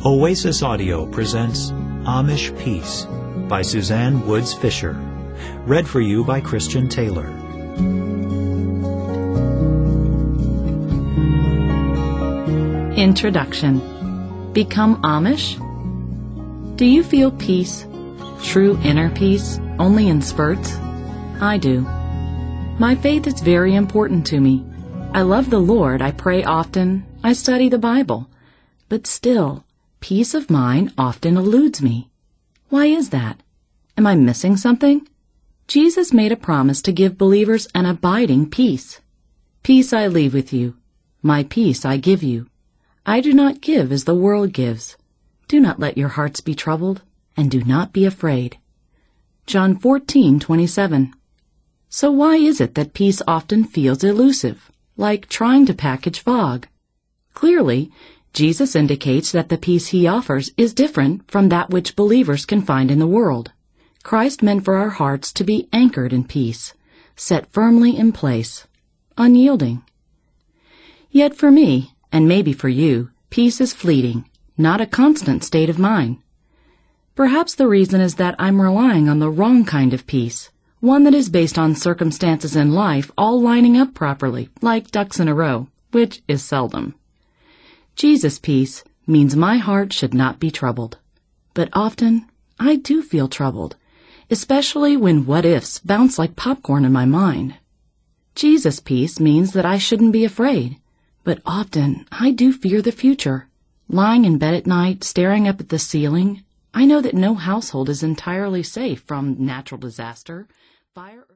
Oasis Audio presents Amish Peace by Suzanne Woods Fisher. Read for you by Christian Taylor. Introduction. Become Amish? Do you feel peace, true inner peace, only in spurts? I do. My faith is very important to me. I love the Lord, I pray often, I study the Bible. But still, peace of mind often eludes me. Why is that? Am I missing something? Jesus made a promise to give believers an abiding peace. Peace I leave with you. My peace I give you. I do not give as the world gives. Do not let your hearts be troubled, and do not be afraid. John 14:27. So why is it that peace often feels elusive, like trying to package fog? Clearly, Jesus indicates that the peace he offers is different from that which believers can find in the world. Christ meant for our hearts to be anchored in peace, set firmly in place, unyielding. Yet for me, and maybe for you, peace is fleeting, not a constant state of mind. Perhaps the reason is that I'm relying on the wrong kind of peace, one that is based on circumstances in life all lining up properly, like ducks in a row, which is seldom. Jesus' peace means my heart should not be troubled. But often, I do feel troubled, especially when what-ifs bounce like popcorn in my mind. Jesus' peace means that I shouldn't be afraid, but often I do fear the future. Lying in bed at night, staring up at the ceiling, I know that no household is entirely safe from natural disaster, fire,